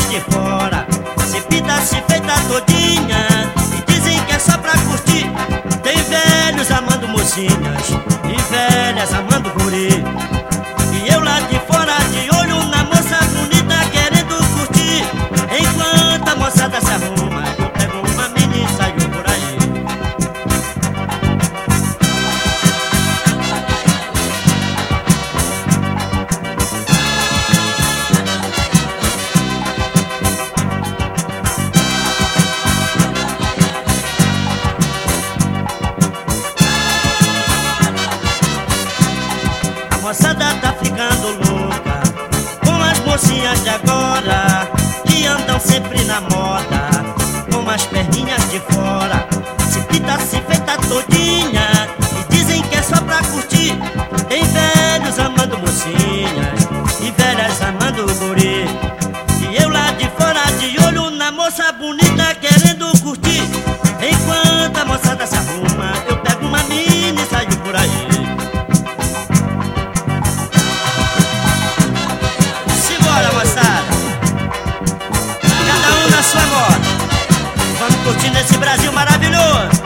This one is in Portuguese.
de fora se pinta, se feita todinha e dizem que é só pra curtir. Tem velhos amando mocinhas e velhas amando guri, e eu lá de fora de olho na moça bonita querendo curtir. Enquanto a moçada se arruma, eu pego uma mini e saio por aí. A moçada tá ficando louca com as mocinhas de agora, que andam sempre na moda, com as perninhas de fora, se pinta, se feita todinha e dizem que é só pra curtir. Tem velhos amando mocinhas e velhas amando guri, e eu lá de fora de olho na moça bonita querendo curtir. Enquanto a moçada se arruma, eu pego uma mini e saio por aí. Simbora, moçada, cada um na sua moda, vamos curtindo esse Brasil maravilhoso.